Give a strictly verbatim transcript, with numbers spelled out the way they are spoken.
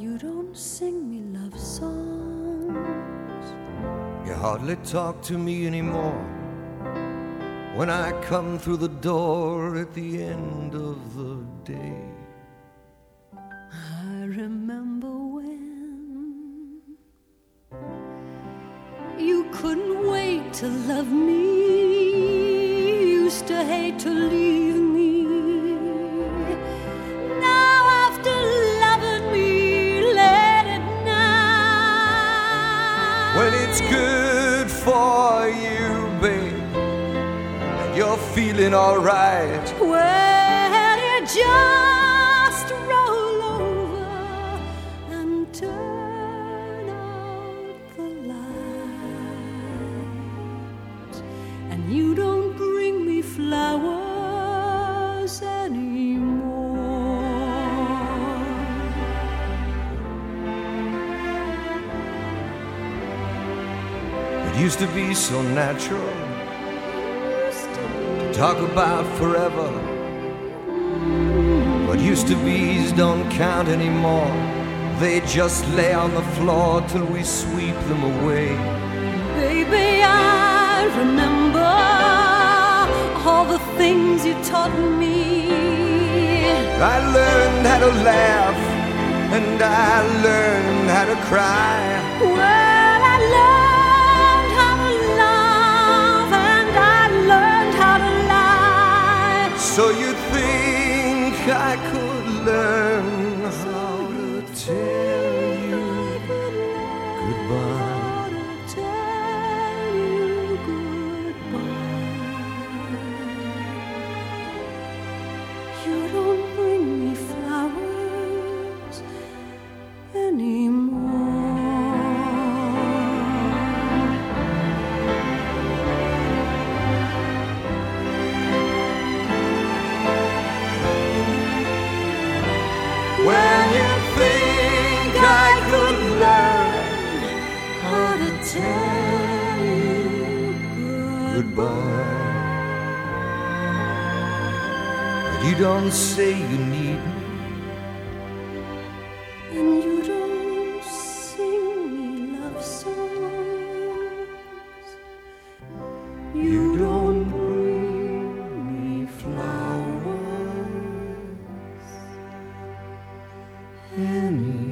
You don't sing me love songs. You hardly talk to me anymore when I come through the door at the end of the day. I remember when you couldn't wait to love me, used to hate to leave me. Now after loving me late at night, when it's good for you, babe, and you're feeling alright, well, you just roll over and turn out the light, and you don't bring me flowers anymore. it used to be so natural to talk about forever. What used to be's don't count anymore. They just lay on the floor till we sweep them away. Baby, I remember all the things you taught me. I learned how to laugh and I learned how to cry. Well, I learned how to love and I learned how to lie. So you think I could learn how to tell you goodbye? How to tell you goodbye. You don't bring me flowers anymore. When you think I could learn How to tell you goodbye, but you don't say you need me. and you don't sing me love songs. You don't bring me flowers anymore.